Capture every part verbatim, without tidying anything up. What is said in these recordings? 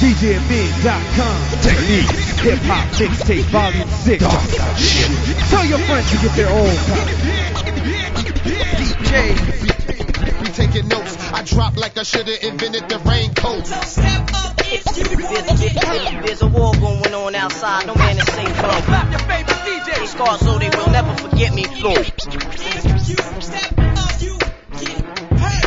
D J Amir dot com. Technique. Hip Hop Mixtape Volume six. Tell your friends to get their own copy. D J, we taking notes. I drop like I should've invented the raincoat. So step up if you. There's a war going on outside. No man is safe from. Clap your favorite D J. These scars, so they will never forget me. Lord. If you step up, you get hurt.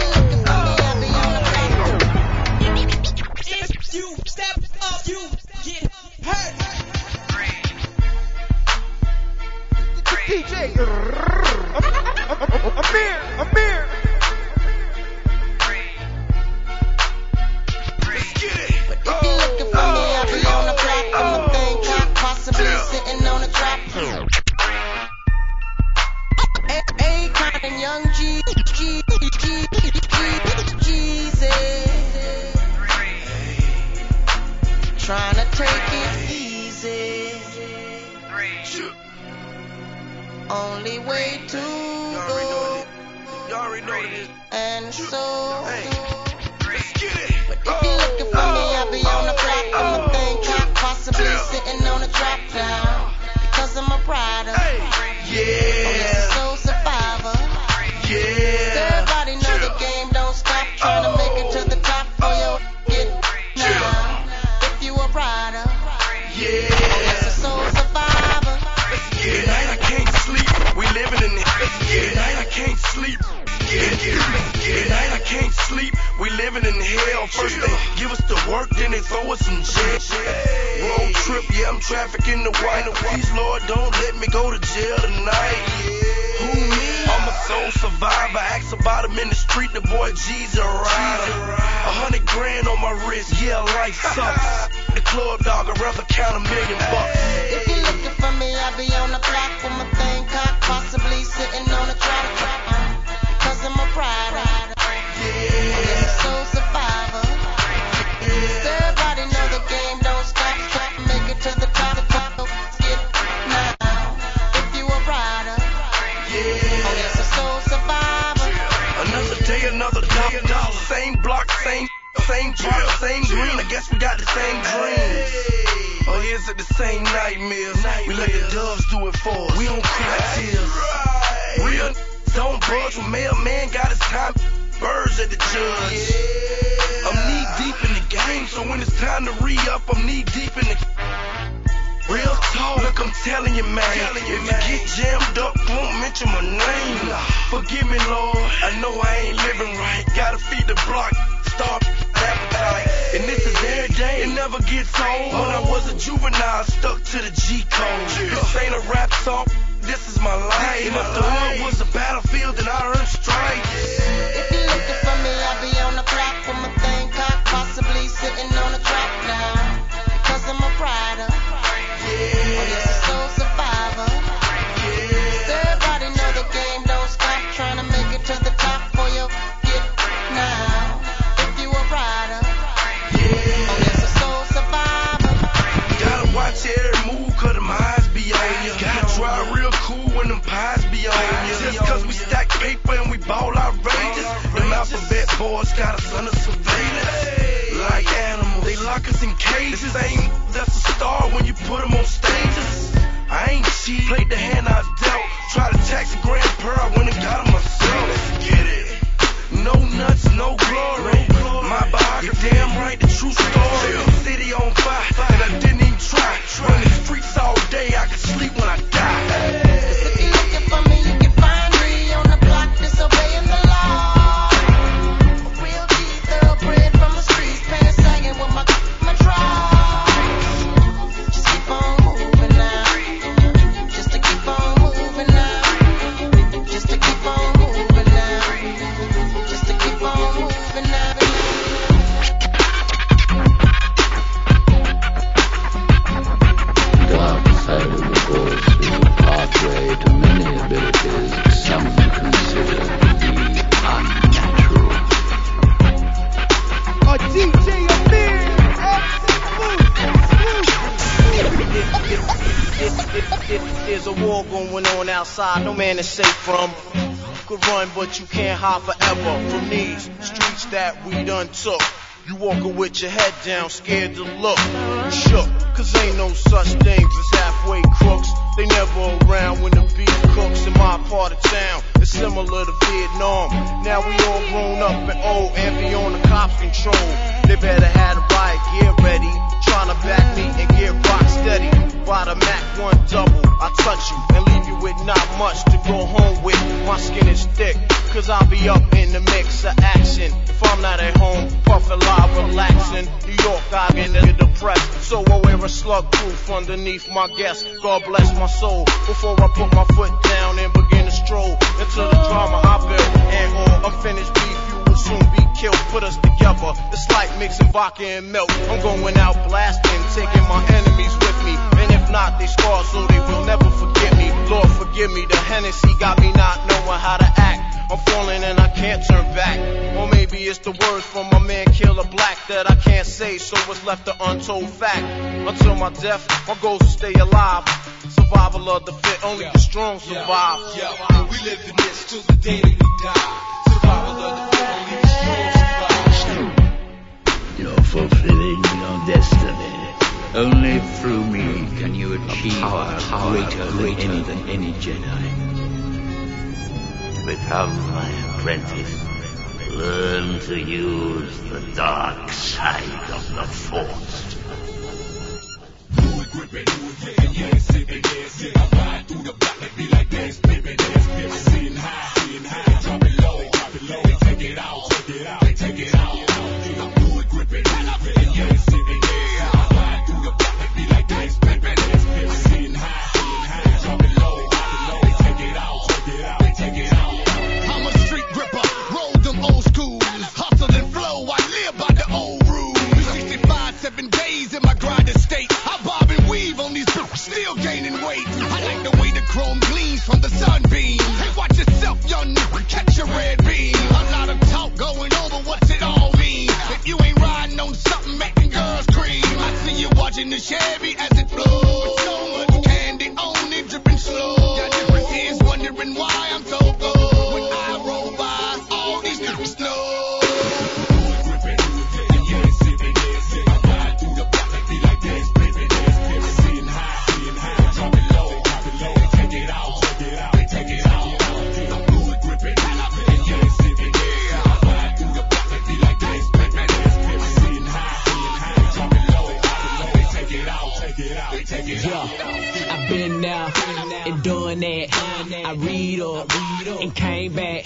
If you step up, you get hurt. D J Amir, Amir. But if you're looking for me, I'll be on the block with my thing cocked, possibly sitting on a trap. Akon and Young G, G, G, G, Jeezy, trying to take it easy. Only way to go, and so. But if you're looking for me, I'll be on the block with my thing cocked, possibly sitting on a trap down. Because I'm a rider, Yeah, a soul survivor. yeah. Everybody know the game don't stop, trying to make it to the top for your get now. If you a rider, Yeah, a soul survivor. yeah, night I can't sleep. We living in it. Yeah, night I can't sleep. Yeah, yeah, yeah, night I can't sleep. We living in hell. First they give us the work, then they throw us in jail. Road trip, yeah, I'm trafficking the white. Please, Lord, don't let me go to jail tonight. Who me? I'm a soul survivor. Ask about him in the street. The boy G's a rider. A hundred grand on my wrist. Yeah, life sucks. The club dog, I'd rather count a million bucks. If you're looking for me, I'll be on the block with my thing cocked, possibly sitting on a trap. Because I'm a rider, Yeah, a soul survivor. Everybody know the game don't stop, trying to make it to the top. Get now. If you a rider, yeah. yes, a soul survivor. Another day, another dollar, dollar. Same block, same, same product, same green. I guess we got the same dreams. Or is it the same nightmares? We let the doves do it for us. We don't cry tears. Real don't budge when mailman got his time. Birds at the judge. I'm knee deep in the game, so when it's time to re-up, I'm knee deep in the. Real talk, look, I'm telling you, man. If you get jammed up, won't mention my name. Forgive me, Lord. I know I ain't living right. Gotta feed the block, starve appetite. And this is every day. It never gets old. When I was a juvenile, stuck to the G code. This ain't a rap song. This is my life. And if the hood was a battlefield, then I earned stripes. If you're looking for me, I'll be on the block with my thing cocked, possibly sitting on a trap now. Because I'm a rider, yes, a soul survivor. Everybody know the game don't stop, trying to make it to the top for your get now. If you a rider, yes, a soul survivor. Gotta watch every move, cause them eyes be on ya. Gotta try real cool when them pies be on ya. Just cause we stack paper and we ball outrageous. Them alphabet boys got us under surveillance. Like animals, they lock us in cages. The same that's a star when you put them on stages. I ain't cheat, played the hand I dealt. Try to tax a grand per, I went and got him myself. Let's get it. No nuts, no glory. My biography, damn right, the true story. City on fire, and I didn't even try. Run the streets all day, I could sleep when I die. If you're looking for me, you can find me on the block, disobeying the law. A real G, thoroughbred from the streets, pants sagging with my my draw. Just keep on moving now. Just to keep on moving now. Just to keep on moving now. Just to keep on moving now. Dark side of the force is a pathway to many abilities some consider to be unnatural. A D J Amir, There's a war going on outside, no man is safe from. You could run, but you can't hide forever from these streets that we done took. You walking with your head down, scared to look. You shook, cause ain't no such things as halfway crooks. They never around when the beef cooks in my part of town. It's similar to Vietnam. Now we all grown up and old and be on the cops' control. They better have the riot gear ready, trying to back me and get rock steady. By the Mac one double, I touch you and leave you with not much to go home with. My skin is thick, cause I'll be up in the mix of action. If I'm not at home, puffin' live, relaxing. New York, I get depressed, so I wear a slug proof underneath my guest. God bless my soul, before I put my foot down and begin to stroll into the drama I built. And all unfinished beef, you will soon be killed. Put us together, it's like mixing vodka and milk. I'm going out blasting, taking my enemies with me. And if not, they scar so they will never forget me. Lord forgive me, the Hennessy got me not knowing how to act. I'm falling and I can't turn back. Or maybe it's the words from my man Killer Black that I can't say, so it's left an untold fact. Until my death, my goal is to stay alive. Survival of the fit, only the strong survive. Yeah, yeah. We live in this till the day that we die. Survival of the fit, only the strong survive. You're fulfilling your destiny. Only through me can you achieve a power, power greater, greater than, any, than any Jedi. Become my apprentice. Learn to use the dark side of the Force. Do it, grip it, do it, yeah, yeah, sip it, yeah, sip it. I ride through the block and be like this, flip it, this, flip it. Sitting high, sitting high, drop it low, drop it low. They take it out, take it out, they take it out. Do it, grip it, do it, yeah, sip it, yeah. I ride through the block and be like this, flip it, this, flip it. Sitting high, sitting high, drop it low, drop it low. They take it out, take it out, they take it out. I'm a street gripper, roll them old schools. Hustle and flow, I live by the old rules. three sixty-five, seven days in my grinding state. I bob and weave on these bitches, still gaining weight. I like the way the chrome gleams from the sunbeam. Hey, watch yourself, young nigga, catch a red beam. A lot of talk going over what's it all mean. If you ain't riding on something making girls scream, I see you watching the Chevy as it flows. With so much candy on it, dripping slow. Your difference is wondering why I'm so good. When I roll by, all these niggas know. Yeah, I've been there and done that. I read up and came back.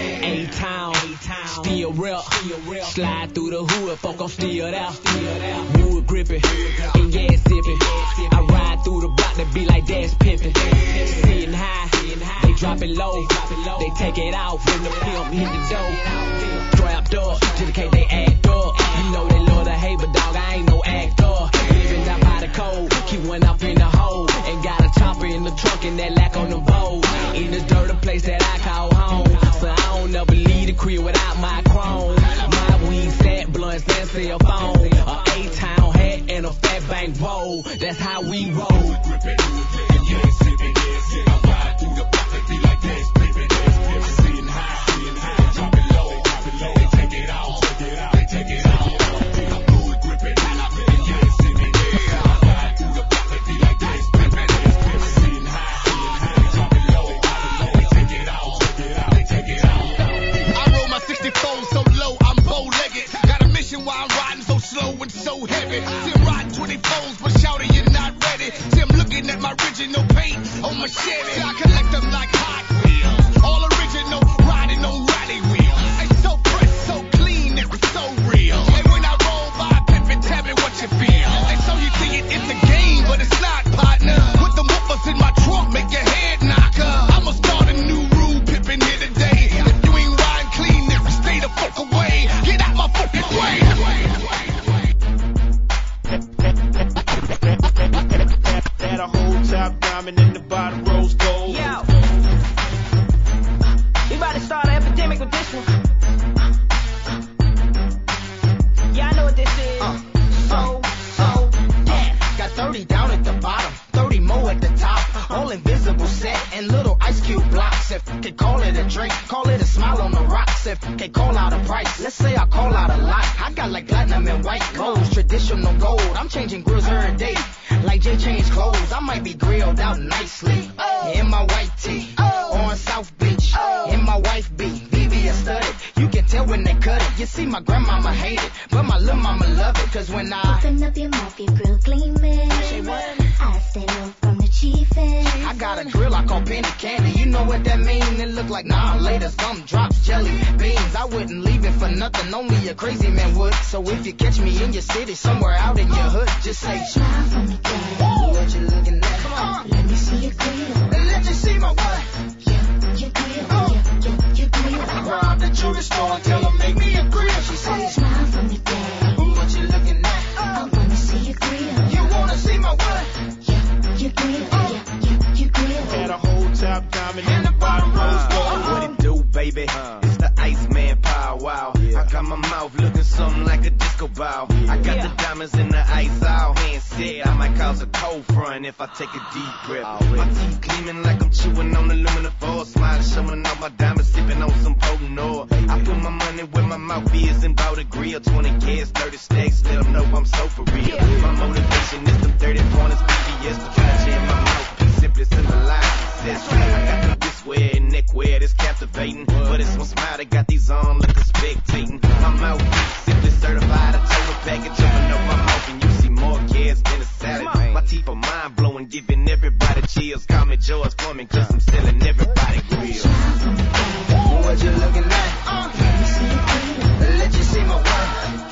A-Town, still rep. Slide through the hood, fuck, I'm still there. Wood gripping and gas sipping. I ride through the block, they be like that's pimping. Sitting high, they drop it low. They take it out when the pimp hit the dough. Strapped up, to the case they act up. You know they love to hate, but dog, I ain't no actor. Living down by the code, keep one up in the hole. And got a chopper in the trunk and that lack on the bowl. In the dirty place that I call home. So I don't never leave the crib without my chrome. My weed fat, blunts and cell phone. A A-Town hat and a fat bank roll. That's how we roll. Call it a smile on the rocks if they call out a price. Let's say I call out a lot. I got like platinum them in white clothes, traditional gold. I'm changing grills every day, like Jay changed clothes. I might be grilled out nicely in my white tee on South Beach, in my wife beat. V V S studded, you can tell when they cut it. You see, my grandmama hate it, but my little mama love it. Cause when I open up your mouth, your grill gleaming. I stay low from the chief end. I got a grill I call penny candy. You know what that mean? It look like nah later. Some drops jelly beans. I wouldn't leave it for nothing. Only a crazy man would. So if you catch me in your city, somewhere out in your hood, just say smile for me, daddy. What you looking at? Come on, let me see your grill. Let you see my what? Yeah, your grill. Oh. Yeah, yeah, your grill. I robbed the jewelry store and tell her make me a grill. She said smile for me, daddy. What you looking at? I wanna see your grill. You wanna see my what? Yeah, your grill. Yeah, yeah, your grill. Had a whole top diamond in the bottom rose gold. What it do, baby? It's the Iceman Power Wow. I got my mouth looking something like a disco ball. I got the diamonds in the ice all hand set. I might cause a cold front if I take a deep grip. My teeth gleaming like I'm chewing on aluminum foil. Smiling, showing off my diamonds, sipping on some potent oil. I put my money where my mouth is and bout a grill. twenty kids, thirty stacks, let them know I'm so for real. My motivation is them thirty pointers, B B S, the trash in my mouthpiece, simply symbolize success. I got the wristwear and neckwear that's captivating, but it's one smile that got these on looking spectating. My mouthpiece simply certified, a total package, open up my mouth and you see more kids than a salad. My teeth are mind blowing, giving everybody chills. Call me George Foreman, cause I'm selling everybody grills. What you looking at? Uh, let me see your grill. Let you see my work.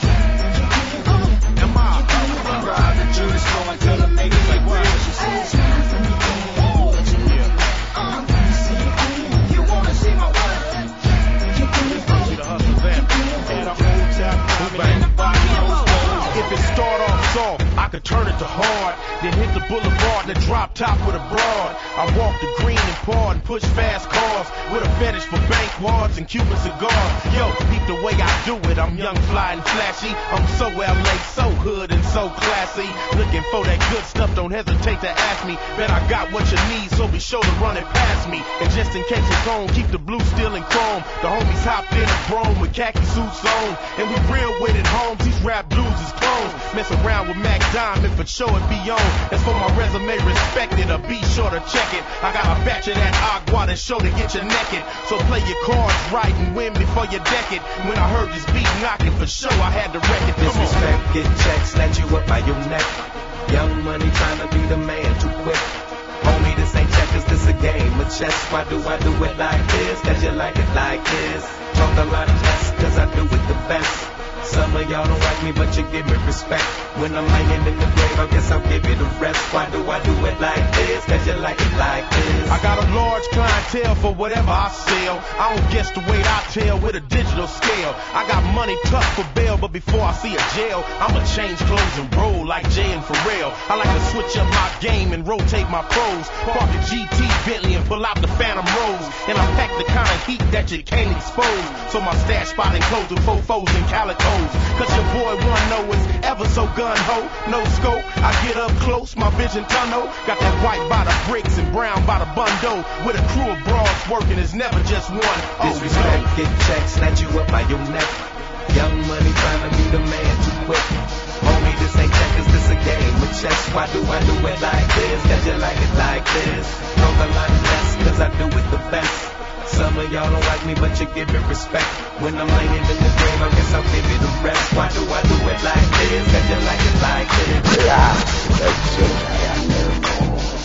Am I? Rob the jewelry store and tell her make me a grill. She said smile for me, daddy. What you looking at? Uh, I wanna see your grill. You wanna see my work? Your grill. See the hustle van. Had a whole top diamond in the bottom rose gold. If it start off soft, I could turn it to hard. Then hit the boulevard and the drop top with a broad. I walk the green and par and push fast cars with a fetish for bank wards and Cuban cigars. Yo, peep the way I do it. I'm young, fly, and flashy. I'm so L A, so hood and so classy. Looking for that good stuff, don't hesitate to ask me. Bet I got what you need, so be sure to run it past me. And just in case it's on, keep the blue steel and chrome. The homies hopped in a brome with khaki suits on. And we real with it, homes. These rap blues is clones. Mess around with Mac Diamond for sure it be on. As for my resume, respect it or be sure to check it. I got a batch of that agua that's sure to get you naked. So play your cards right and win before you deck it. When I heard this beat knocking for sure, I had to wreck it. Disrespect, get checks, snatch you up by your neck. Young money trying to be the man too quick. Homie, this ain't checkers, this a game of chess. Why do I do it like this? Cause you like it like this. Talk a lot less, cause I do it the best. Some of y'all don't like me, but you give me respect. When I'm laying in the grave, I guess I'll give it a rest. Why do I do it like this? Cause you like it like this. I got a large clientele for whatever I sell. I don't guess the weight I tell with a digital scale. I got money tucked for bail, but before I see a jail, I'ma change clothes and roll like Jay and Pharrell. I like to switch up my game and rotate my pros. Park a G T Bentley and pull out the Phantom Rose. And I pack the kind of heat that you can't expose. So my stash spot enclosed with fofos and calicos. Cause your boy one know is ever so gun-ho. No scope, I get up close, my vision tunnel. Got that white by the bricks and brown by the bundle. With a crew of broads working, it's never just one. Oh, disrespect, no. Get checks, snatch you up by your neck. Young money trying to be the man too quick. Homie, this ain't checkers, this a game with chess. Why do I do it like this? Cause you like it like this. Talk a lot less, cause I do it the best. Some of y'all don't like me, but you give it respect. When I'm laying in the grave, I guess I'll give it a rest. Why do I do it like this? Cause you like it like this. Yeah, that's it, I know.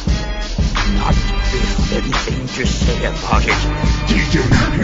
Not with anything to say about it. D J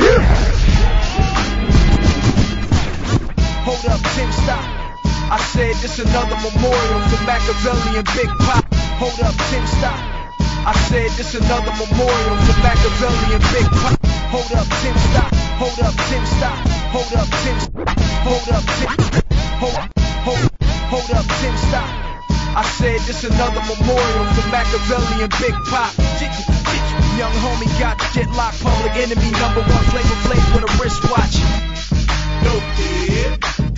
Hold up, Tim, stop. I said this another memorial for Machiavelli and Big Pop. Hold up, Tim, stop. I said this another memorial for Machiavelli and Big Pop. Hold up, Tim, stop. Hold up, Tim, stop. Hold up, Tim. Hold up, Tim. Hold, hold, hold up, Tim, stop. I said this another memorial for Machiavelli and Big Pop. Young homie got shit locked, public enemy, number one flavor flavor with a wristwatch. No kid.